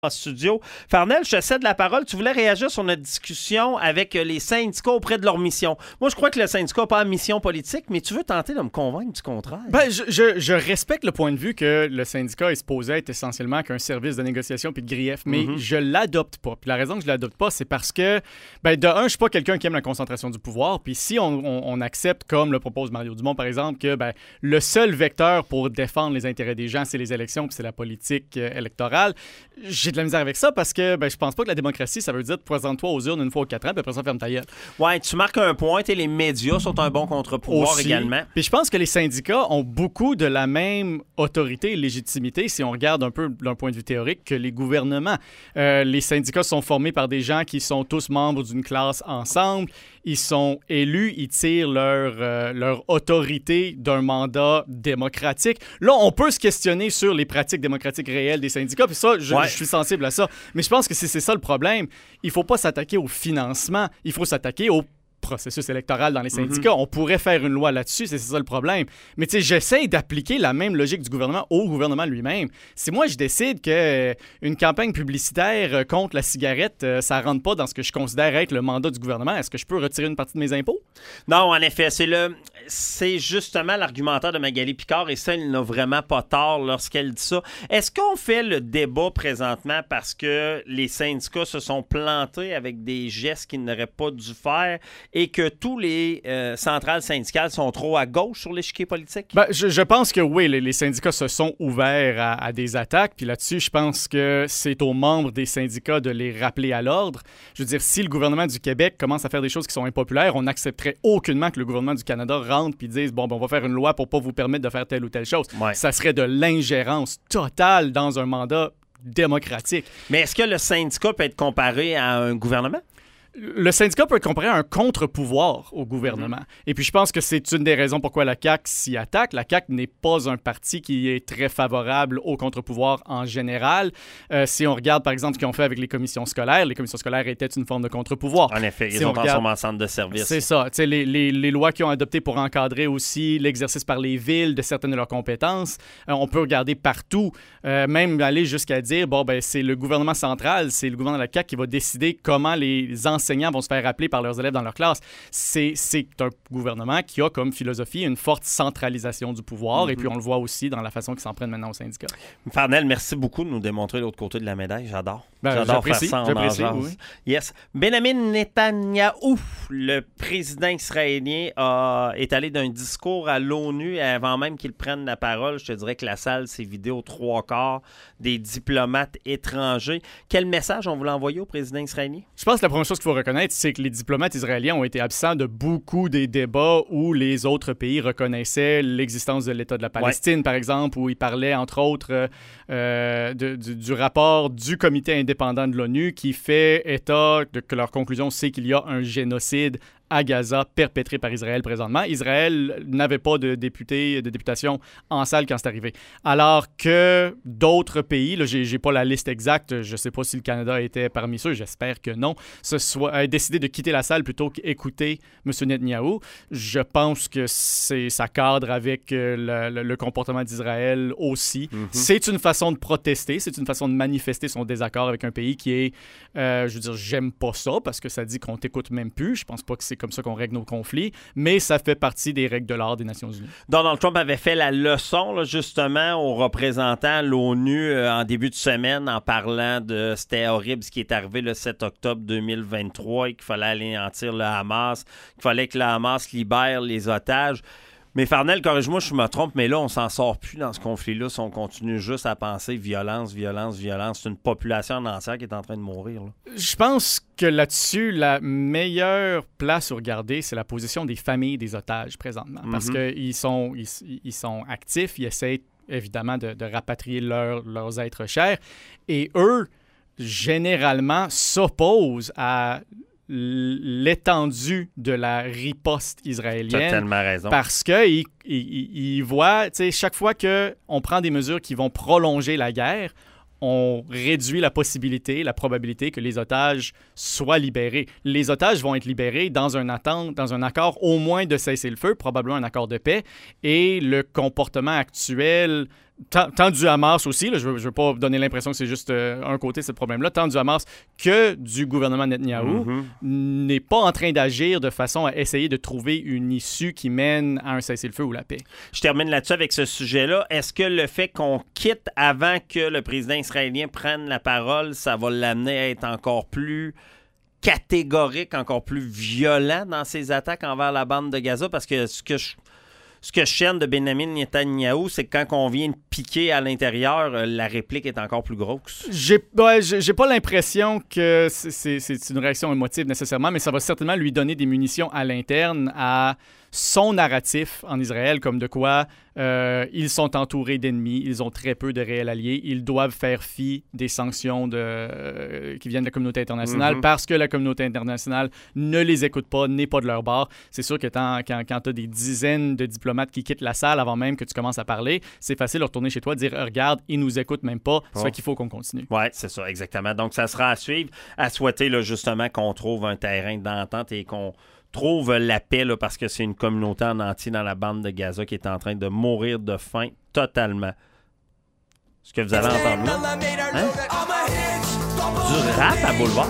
En studio. Farnel, je te cède la parole. Tu voulais réagir sur notre discussion avec les syndicats auprès de leur mission. Moi, je crois que le syndicat n'a pas de mission politique, mais tu veux tenter de me convaincre du contraire. Ben, je respecte le point de vue que le syndicat est supposé être essentiellement qu'un service de négociation puis de grief, mais je l'adopte pas. Puis la raison que je l'adopte pas, c'est parce que, de un, je suis pas quelqu'un qui aime la concentration du pouvoir. Puis si on accepte, comme le propose Mario Dumont, par exemple, que le seul vecteur pour défendre les intérêts des gens, c'est les élections puis c'est la politique électorale, j'ai de la misère avec ça parce que je pense pas que la démocratie, ça veut dire présente-toi aux urnes une fois aux 4 ans puis après ça, ferme ta gueule. Ouais, tu marques un point. Les médias sont un bon contre-pouvoir aussi, également. Puis je pense que les syndicats ont beaucoup de la même autorité et légitimité, si on regarde un peu d'un point de vue théorique, que les gouvernements. Les syndicats sont formés par des gens qui sont tous membres d'une classe ensemble. Ils sont élus, ils tirent leur autorité d'un mandat démocratique. Là, on peut se questionner sur les pratiques démocratiques réelles des syndicats, puis ça, je suis sensible à ça. Mais je pense que c'est ça le problème. Il ne faut pas s'attaquer au financement, il faut s'attaquer au processus électoral dans les syndicats. On pourrait faire une loi là-dessus, c'est ça le problème. Mais tu sais, j'essaie d'appliquer la même logique du gouvernement au gouvernement lui-même. Si moi, je décide qu'une campagne publicitaire contre la cigarette, ça rentre pas dans ce que je considère être le mandat du gouvernement, est-ce que je peux retirer une partie de mes impôts? Non, en effet, c'est justement l'argumentaire de Magali Picard et ça, il n'a vraiment pas tort lorsqu'elle dit ça. Est-ce qu'on fait le débat présentement parce que les syndicats se sont plantés avec des gestes qu'ils n'auraient pas dû faire et que tous les centrales syndicales sont trop à gauche sur l'échiquier politique? Je pense que oui, les syndicats se sont ouverts à des attaques. Puis là-dessus, je pense que c'est aux membres des syndicats de les rappeler à l'ordre. Je veux dire, si le gouvernement du Québec commence à faire des choses qui sont impopulaires, on n'accepterait aucunement que le gouvernement du Canada rentre puis dise on va faire une loi pour pas vous permettre de faire telle ou telle chose. Ouais. Ça serait de l'ingérence totale dans un mandat démocratique. Mais est-ce que le syndicat peut être comparé à un gouvernement? Le syndicat peut être comparé à un contre-pouvoir au gouvernement. Et puis, je pense que c'est une des raisons pourquoi la CAQ s'y attaque. La CAQ n'est pas un parti qui est très favorable au contre-pouvoir en général. Si on regarde, par exemple, ce qu'ils ont fait avec les commissions scolaires étaient une forme de contre-pouvoir. En effet, ils ont transformé en centre de service. C'est ça. Les lois qu'ils ont adoptées pour encadrer aussi l'exercice par les villes de certaines de leurs compétences, on peut regarder partout, même aller jusqu'à dire, c'est le gouvernement central, c'est le gouvernement de la CAQ qui va décider comment les enseignants vont se faire appeler par leurs élèves dans leur classe. C'est un gouvernement qui a comme philosophie une forte centralisation du pouvoir et puis on le voit aussi dans la façon qu'ils s'en prennent maintenant aux syndicats. Farnel, merci beaucoup de nous démontrer l'autre côté de la médaille. J'adore. J'adore faire ça en urgence. Oui. Yes. Benjamin Netanyahou, le président israélien, est allé d'un discours à l'ONU avant même qu'il prenne la parole. Je te dirais que la salle s'est vidée aux 3/4 des diplomates étrangers. Quel message on voulait envoyer au président israélien? Je pense que la première chose qu'il faut reconnaître, c'est que les diplomates israéliens ont été absents de beaucoup des débats où les autres pays reconnaissaient l'existence de l'État de la Palestine, par exemple, où ils parlaient, entre autres, du rapport du comité indépendant de l'ONU qui fait état que leur conclusion, c'est qu'il y a un génocide à Gaza perpétré par Israël présentement. Israël n'avait pas de députation en salle quand c'est arrivé. Alors que d'autres pays, là, j'ai pas la liste exacte, je sais pas si le Canada était parmi ceux, j'espère que non, a décidé de quitter la salle plutôt qu'écouter M. Netanyahou. Je pense que ça cadre avec le comportement d'Israël aussi. C'est une façon de protester, c'est une façon de manifester son désaccord avec un pays qui est, je veux dire, j'aime pas ça parce que ça dit qu'on t'écoute même plus. Je pense pas que c'est comme ça qu'on règle nos conflits, mais ça fait partie des règles de l'art des Nations unies. Donald Trump avait fait la leçon, là, justement, aux représentants de l'ONU en début de semaine en parlant de c'était horrible ce qui est arrivé le 7 octobre 2023 et qu'il fallait anéantir le Hamas, qu'il fallait que le Hamas libère les otages. Mais Farnel, corrige-moi, je me trompe, mais là, on s'en sort plus dans ce conflit-là si on continue juste à penser violence. C'est une population entière qui est en train de mourir. Là. Je pense que là-dessus, la meilleure place à regarder, c'est la position des familles des otages présentement. Parce qu'ils sont actifs, ils essaient évidemment de rapatrier leurs êtres chers. Et eux, généralement, s'opposent à l'étendue de la riposte israélienne. Tu as tellement raison. Parce qu'ils voient, tu sais, chaque fois qu'on prend des mesures qui vont prolonger la guerre, on réduit la probabilité que les otages soient libérés. Les otages vont être libérés dans un accord au moins de cessez-le-feu, probablement un accord de paix, et le comportement actuel tant du Hamas aussi, là, je veux pas donner l'impression que c'est juste un côté de ce problème-là, tant du Hamas que du gouvernement Netanyahou n'est pas en train d'agir de façon à essayer de trouver une issue qui mène à un cessez-le-feu ou la paix. Je termine là-dessus avec ce sujet-là. Est-ce que le fait qu'on quitte avant que le président israélien prenne la parole, ça va l'amener à être encore plus catégorique, encore plus violent dans ses attaques envers la bande de Gaza? Parce que ce que je chaîne de Benjamin Netanyahou, c'est que quand on vient de piquer à l'intérieur, la réplique est encore plus grosse. J'ai pas l'impression que c'est une réaction émotive nécessairement, mais ça va certainement lui donner des munitions à l'interne à son narratif en Israël, comme de quoi ils sont entourés d'ennemis, ils ont très peu de réels alliés, ils doivent faire fi des sanctions qui viennent de la communauté internationale parce que la communauté internationale ne les écoute pas, n'est pas de leur bord. C'est sûr que quand tu as des dizaines de diplomates qui quittent la salle avant même que tu commences à parler, c'est facile de retourner chez toi et de dire « Regarde, ils nous écoutent même pas, ça fait qu'il faut qu'on continue. » Oui, c'est ça, exactement. Donc, ça sera à suivre, à souhaiter là, justement qu'on trouve un terrain d'entente et qu'on trouve la paix là, parce que c'est une communauté en entier dans la bande de Gaza qui est en train de mourir de faim totalement. Ce que vous allez entendre là, hein? Du rap à Boulevard.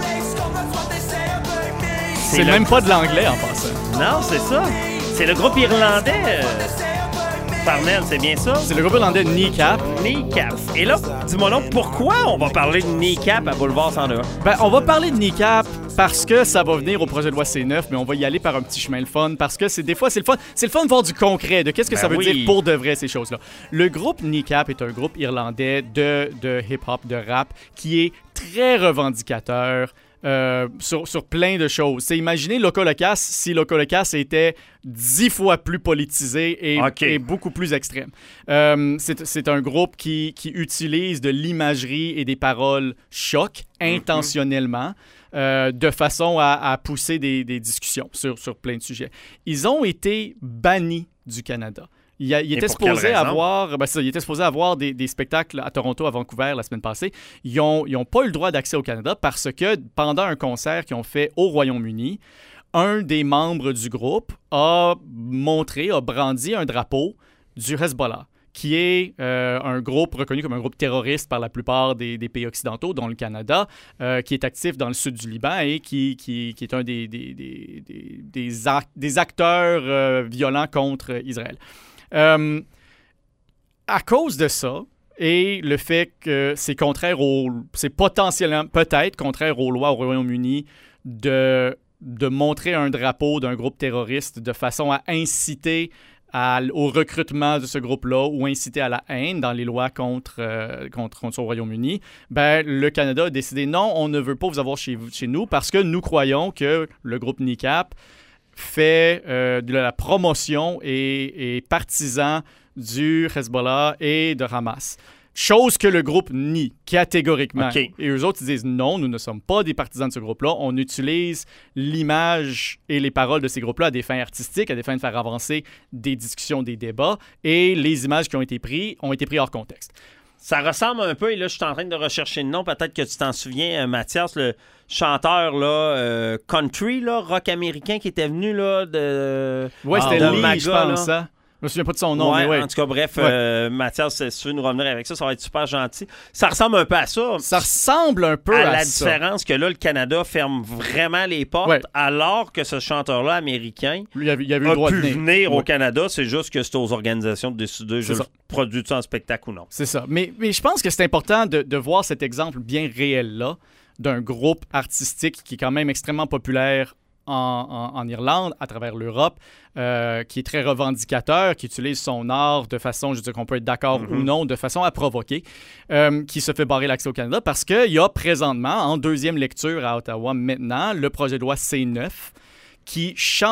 C'est même pas de l'anglais en passant. Non, c'est ça. C'est le groupe irlandais. Parnell, c'est bien ça? C'est le groupe irlandais Kneecap. Kneecap. Et là, dis-moi donc, pourquoi on va parler de Kneecap à Boulevard 102? On va parler de Kneecap parce que ça va venir au projet de loi C9, mais on va y aller par un petit chemin le fun, parce que des fois, c'est le fun. C'est le fun de voir du concret, de qu'est-ce que ça veut dire pour de vrai, ces choses-là. Le groupe Kneecap est un groupe irlandais de hip-hop, de rap, qui est très revendicateur, sur plein de choses. Imaginez Loco-Locas si Loco-Locas était 10 fois plus politisé et beaucoup plus extrême. C'est un groupe qui utilise de l'imagerie et des paroles choc intentionnellement de façon à pousser des discussions sur plein de sujets. Ils ont été bannis du Canada. Il était supposé avoir des spectacles à Toronto, à Vancouver la semaine passée. Ils n'ont pas eu le droit d'accès au Canada parce que pendant un concert qu'ils ont fait au Royaume-Uni, un des membres du groupe a brandi un drapeau du Hezbollah, qui est un groupe reconnu comme un groupe terroriste par la plupart des pays occidentaux, dont le Canada, qui est actif dans le sud du Liban et qui est un des acteurs violents contre Israël. À cause de ça, et le fait que c'est potentiellement, peut-être contraire aux lois au Royaume-Uni de montrer un drapeau d'un groupe terroriste de façon à inciter au recrutement de ce groupe-là ou inciter à la haine dans les lois contre ça au Royaume-Uni, le Canada a décidé non, on ne veut pas vous avoir chez nous parce que nous croyons que le groupe Kneecap fait de la promotion et partisan du Hezbollah et de Hamas. Chose que le groupe nie catégoriquement. Okay. Et eux autres, ils disent non, nous ne sommes pas des partisans de ce groupe-là. On utilise l'image et les paroles de ces groupes-là à des fins artistiques, à des fins de faire avancer des discussions, des débats. Et les images qui ont été prises hors contexte. Ça ressemble un peu, et là, je suis en train de rechercher le nom. Peut-être que tu t'en souviens, Mathias, le chanteur là, country, là, rock américain qui était venu là, de. Oui, c'était Lee, Maga, je pense, là. Je me souviens pas de son nom, mais ouais. En tout cas, bref, Mathias, si tu veux nous revenir avec ça va être super gentil. Ça ressemble un peu à ça. Ça ressemble un peu à la ça. différence que là, le Canada ferme vraiment les portes, alors que ce chanteur-là américain lui, il avait eu le droit pu de venir au Canada. C'est juste que c'est aux organisations de décider je produis-tu en spectacle ou non. C'est ça. Mais je pense que c'est important de voir cet exemple bien réel-là d'un groupe artistique qui est quand même extrêmement populaire en Irlande, à travers l'Europe, qui est très revendicateur, qui utilise son art de façon, je veux dire qu'on peut être d'accord ou non, de façon à provoquer, qui se fait barrer l'accès au Canada parce qu'il y a présentement, en deuxième lecture à Ottawa maintenant, le projet de loi C9 qui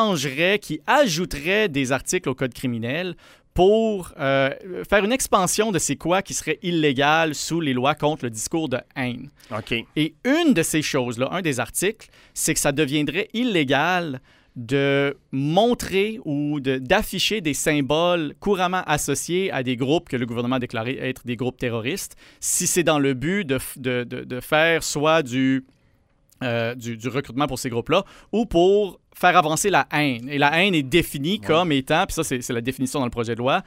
ajouterait des articles au Code criminel pour faire une expansion de ces quoi qui serait illégal sous les lois contre le discours de haine. OK. Et une de ces choses-là, un des articles, c'est que ça deviendrait illégal de montrer ou d'afficher des symboles couramment associés à des groupes que le gouvernement a déclaré être des groupes terroristes, si c'est dans le but de faire soit du recrutement pour ces groupes-là ou pour faire avancer la haine. Et la haine est définie comme étant, puis ça c'est la définition dans le projet de loi,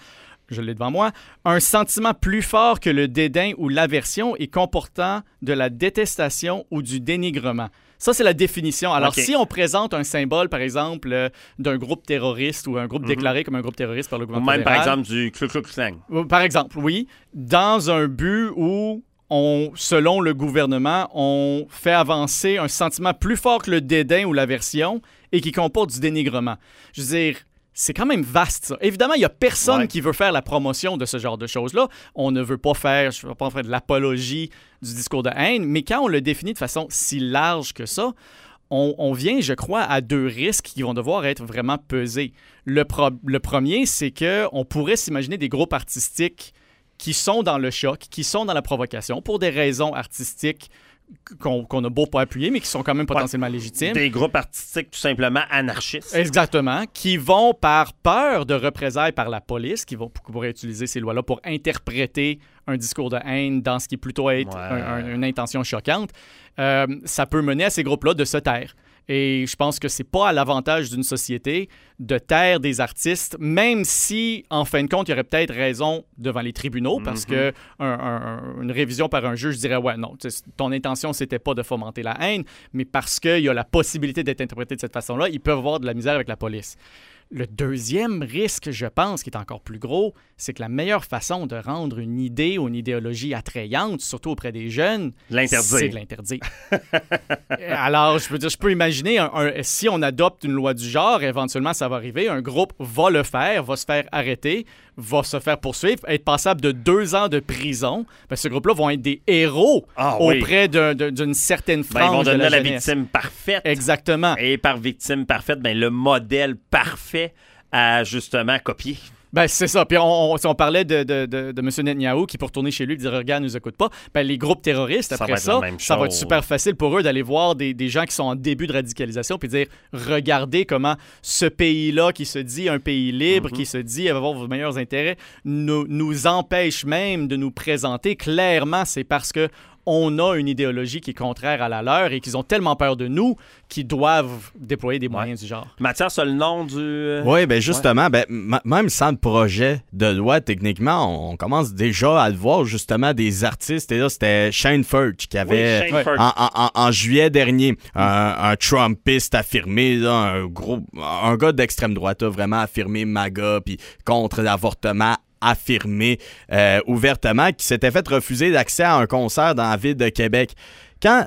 je l'ai devant moi, un sentiment plus fort que le dédain ou l'aversion et comportant de la détestation ou du dénigrement. Ça, c'est la définition. Alors, si on présente un symbole, par exemple, d'un groupe terroriste ou un groupe déclaré comme un groupe terroriste par le gouvernement fédéral... Ou même, par exemple, du Ku Klux Klan. Par exemple, oui. Dans un but où, selon le gouvernement, on fait avancer un sentiment plus fort que le dédain ou l'aversion et qui comporte du dénigrement. Je veux dire... C'est quand même vaste, ça. Évidemment, il n'y a personne qui veut faire la promotion de ce genre de choses-là. On ne veut pas faire, de l'apologie du discours de haine, mais quand on le définit de façon si large que ça, on vient, je crois, à deux risques qui vont devoir être vraiment pesés. Le premier, c'est qu'on pourrait s'imaginer des groupes artistiques qui sont dans le choc, qui sont dans la provocation, pour des raisons artistiques qu'on a beau pas appuyer, mais qui sont quand même potentiellement légitimes. Des groupes artistiques tout simplement anarchistes. Exactement, qui vont par peur de représailles par la police, qui pourraient utiliser ces lois-là pour interpréter un discours de haine dans ce qui est plutôt être une intention choquante. Ça peut mener à ces groupes-là de se taire. Et je pense que c'est pas à l'avantage d'une société de taire des artistes, même si, en fin de compte, il y aurait peut-être raison devant les tribunaux, parce que une révision par un juge dirait « Ouais, non, ton intention, c'était pas de fomenter la haine, mais parce qu'il y a la possibilité d'être interprété de cette façon-là, ils peuvent avoir de la misère avec la police. » Le deuxième risque, je pense, qui est encore plus gros, c'est que la meilleure façon de rendre une idée ou une idéologie attrayante, surtout auprès des jeunes, c'est de l'interdire. Alors, je peux imaginer, si on adopte une loi du genre, éventuellement, ça va arriver, un groupe va le faire, va se faire arrêter, va se faire poursuivre, être passable de 2 ans de prison. Ben, ce groupe-là vont être des héros auprès d'une certaine frange de la jeunesse. Ils vont donner la victime parfaite. Exactement. Et par victime parfaite, le modèle parfait à justement copier. Ben, c'est ça. Puis on parlait de M. Netanyahou qui, pour retourner chez lui, dire « Regarde, ne nous écoute pas ». Ben, les groupes terroristes, après ça va être super facile pour eux d'aller voir des gens qui sont en début de radicalisation puis dire « Regardez comment ce pays-là, qui se dit un pays libre, qui se dit avoir vos meilleurs intérêts, nous empêche même de nous présenter. Clairement, c'est parce que on a une idéologie qui est contraire à la leur et qu'ils ont tellement peur de nous qu'ils doivent déployer des moyens du genre. » Mathias a le nom du... Oui, bien justement, même sans le projet de loi, techniquement, on commence déjà à le voir, justement, des artistes. Et là, c'était Shane Furch qui avait, en juillet dernier, un Trumpiste affirmé, là, un gars d'extrême droite, là, vraiment affirmé MAGA, puis contre l'avortement, affirmé ouvertement, qui s'était fait refuser l'accès à un concert dans la ville de Québec. Quand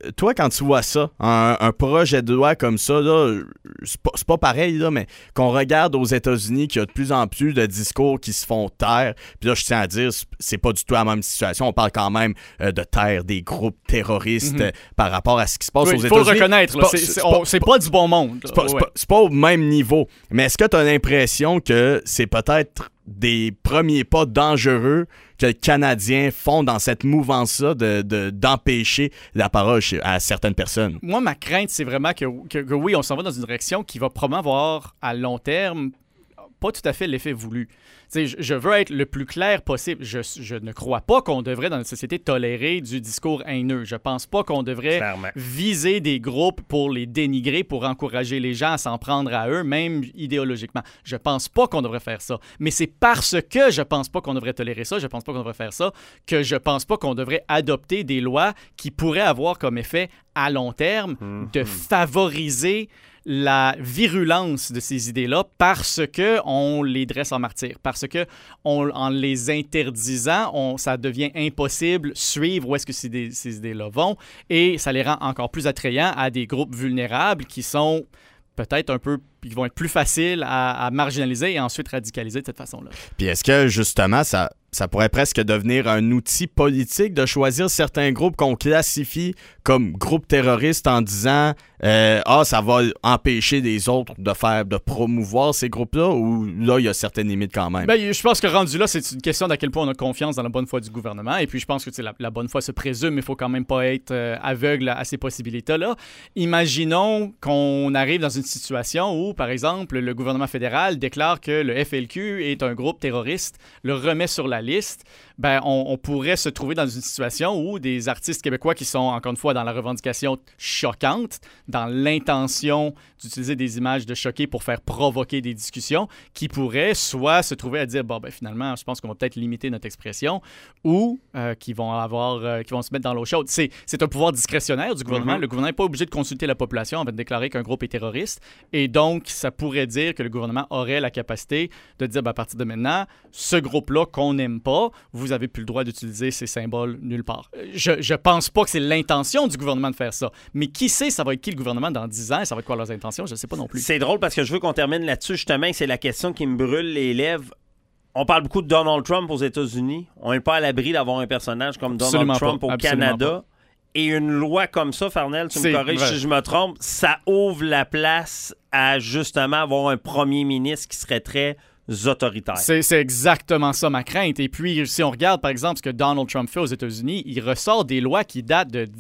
tu vois ça, un projet de loi comme ça, là, c'est pas pareil, là, mais qu'on regarde aux États-Unis qu'il y a de plus en plus de discours qui se font taire, puis là, je tiens à dire, c'est pas du tout la même situation. On parle quand même de taire des groupes terroristes par rapport à ce qui se passe aux États-Unis. Il faut le reconnaître, c'est pas du bon monde. C'est pas au même niveau. Mais est-ce que tu as l'impression que c'est peut-être des premiers pas dangereux que les Canadiens font dans cette mouvance-là d'empêcher la parole à certaines personnes? Moi, ma crainte, c'est vraiment que oui, on s'en va dans une direction qui va probablement avoir, à long terme, pas tout à fait l'effet voulu. Je veux être le plus clair possible. Je ne crois pas qu'on devrait, dans notre société, tolérer du discours haineux. Je pense pas qu'on devrait viser des groupes pour les dénigrer, pour encourager les gens à s'en prendre à eux, même idéologiquement. Je pense pas qu'on devrait faire ça. Mais c'est parce que je pense pas qu'on devrait tolérer ça, je pense pas qu'on devrait faire ça, que je pense pas qu'on devrait adopter des lois qui pourraient avoir comme effet, à long terme, de favoriser la virulence de ces idées-là parce qu'on les dresse en martyrs, parce que en les interdisant, ça devient impossible suivre où est-ce que ces idées-là vont et ça les rend encore plus attrayants à des groupes vulnérables qui sont peut-être qui vont être plus faciles à marginaliser et ensuite radicaliser de cette façon-là. Puis est-ce que justement ça pourrait presque devenir un outil politique de choisir certains groupes qu'on classifie comme groupes terroristes en disant ça va empêcher les autres de promouvoir ces groupes-là, ou là, il y a certaines limites quand même? Ben, je pense que rendu là, c'est une question d'à quel point on a confiance dans la bonne foi du gouvernement. Et puis, je pense que la bonne foi se présume, mais il faut quand même pas être aveugle à ces possibilités-là. Imaginons qu'on arrive dans une situation où, par exemple, le gouvernement fédéral déclare que le FLQ est un groupe terroriste, le remet sur la fédéraliste, ben, on pourrait se trouver dans une situation où des artistes québécois qui sont, encore une fois, dans la revendication choquante, dans l'intention d'utiliser des images de choquer pour faire provoquer des discussions, qui pourraient soit se trouver à dire, bon, ben, finalement, je pense qu'on va peut-être limiter notre expression, ou qui vont se mettre dans l'eau chaude. C'est un pouvoir discrétionnaire du gouvernement. Le gouvernement n'est pas obligé de consulter la population avant de déclarer qu'un groupe est terroriste. Et donc, ça pourrait dire que le gouvernement aurait la capacité de dire, ben, à partir de maintenant, ce groupe-là qu'on n'aime pas, vous avez plus le droit d'utiliser ces symboles nulle part. Je pense pas que c'est l'intention du gouvernement de faire ça. Mais qui sait, ça va être qui le gouvernement dans 10 ans? Ça va être quoi leurs intentions? Je ne sais pas non plus. C'est drôle parce que je veux qu'on termine là-dessus, justement. C'est la question qui me brûle les lèvres. On parle beaucoup de Donald Trump aux États-Unis. On n'est pas à l'abri d'avoir un personnage comme Donald Trump au Canada. Et une loi comme ça, Farnell, tu me corriges si je me trompe, ça ouvre la place à justement avoir un premier ministre qui serait très autoritaire. C'est exactement ça ma crainte. Et puis, si on regarde, par exemple, ce que Donald Trump fait aux États-Unis, il ressort des lois qui datent de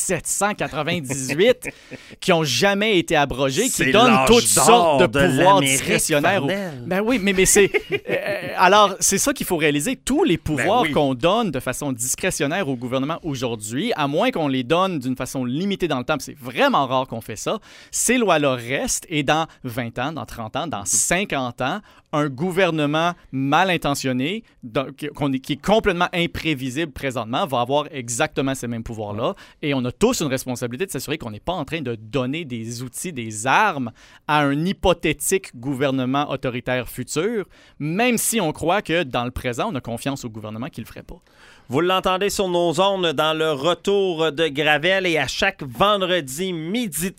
1798, qui n'ont jamais été abrogées, qui donnent toutes sortes de pouvoirs discrétionnaires. Ben oui, mais c'est... alors, c'est ça qu'il faut réaliser. Tous les pouvoirs qu'on donne de façon discrétionnaire au gouvernement aujourd'hui, à moins qu'on les donne d'une façon limitée dans le temps, c'est vraiment rare qu'on fait ça, ces lois-là restent et dans 20 ans, dans 30 ans, dans 50 ans, un gouvernement mal intentionné, qui est complètement imprévisible présentement, va avoir exactement ces mêmes pouvoirs-là. Et on a tous une responsabilité de s'assurer qu'on n'est pas en train de donner des outils, des armes à un hypothétique gouvernement autoritaire futur, même si on croit que dans le présent, on a confiance au gouvernement qui ne le ferait pas. Vous l'entendez sur nos ondes dans le retour de Gravel et à chaque vendredi midi